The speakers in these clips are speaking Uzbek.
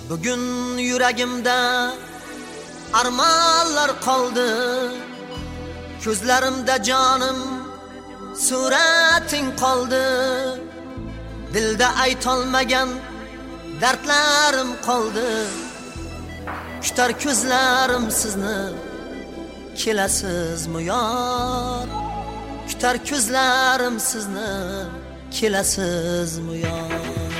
Bugün yuragimda armonlar qoldi, ko'zlarimda jonim surating qoldi, dilda aytolmagan dardlarim qoldi. Kutar ko'zlarim sizni, kelasizmi yor? Kutar ko'zlarim sizni, kelasizmi yor?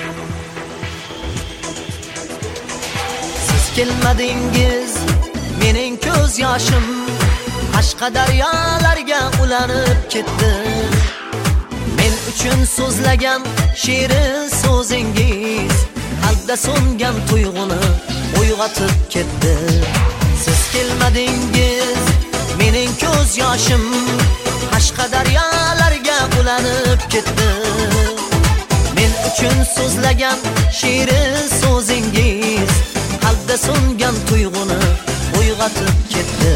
Kelmadingiz mening ko'z yoshim Qashqadaryolarga ulanib ketdi. Men uchun so'zlagan shirin so'zingiz qalbda so'ngan tuyg'uni uyg'otib ketdi. Siz kelmadingiz mening ko'z yoshim Qashqadaryolarga ulanib ketdi. Men uchun so'zlagan shirin so'zingiz qalbda so'ngan tuyg'uni uyg'otib ketdi.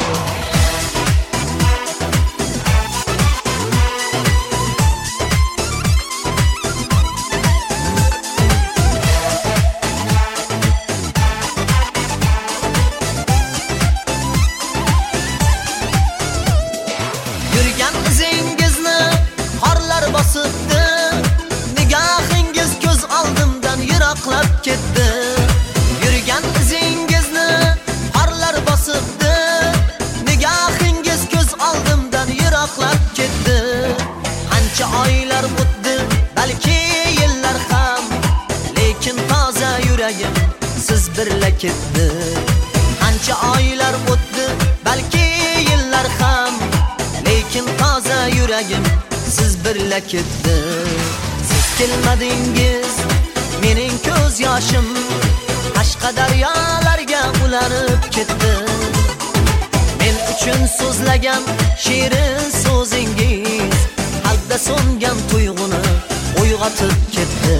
Yurgan izingizni qorlar bosibdi, nigohingiz ko'z oldimdan yiroqlab ketdi. Yurgan izingizni qorlar bosibdi, nigohingiz ko'z oldimdan yiroqlab ketdi. Qancha oylar o'tdi, balki yillar ham, lekin toza yuragim siz birla ketdi. Qancha oylar o'tdi, balki yillar ham, lekin toza yuragim siz birla ketdi. Siz kelmadingiz mening ko'z yoshim Qashqadaryolarga ulanib ketdi. Men uchun so'zlagan shirin so'zingiz qalbda so'ngan tuyg'uni uyg'otib ketdi.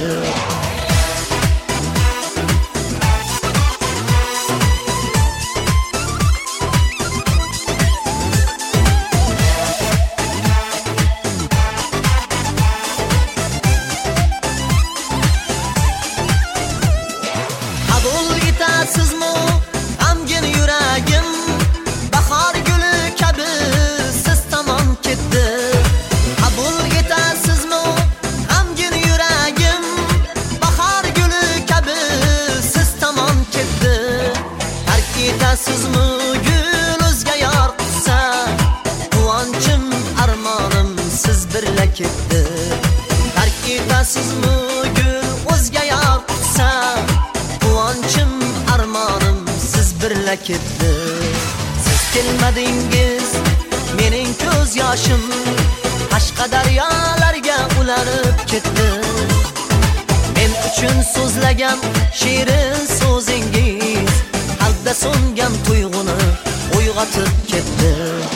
Sizmi g'amgin yuragim, bahor guli kabi siz tomon ketdi. Qabul etasizmi g'amgin yuragim, bahor guli kabi siz tomon ketdi. Tark etasizmi gul o'zga yor qilsa, quvonchim armonim siz birla ketdi. Tark etasizmi gul o'zga yor qilsa, quvonchim armonim siz birla ketdi. Siz kelmadingiz mening ko'z yoshim Qashqadaryolarga ulanib ketdi. Men uchun so'zlagan shirin so'zingiz qalbda so'ngan tuyg'uni uyg'otib ketdi.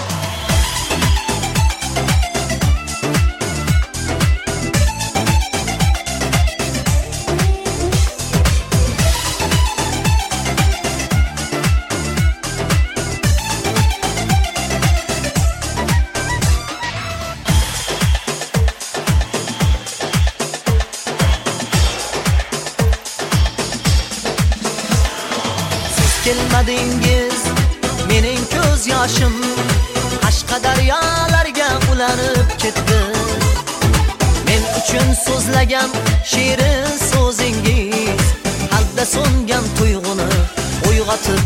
Kelmadingiz mening ko'z yoshim Qashqadaryolarga ulanib ketdi. Men uchun so'zlagan shirin so'zingiz qalbda so'ngan tuyg'uni uyg'otib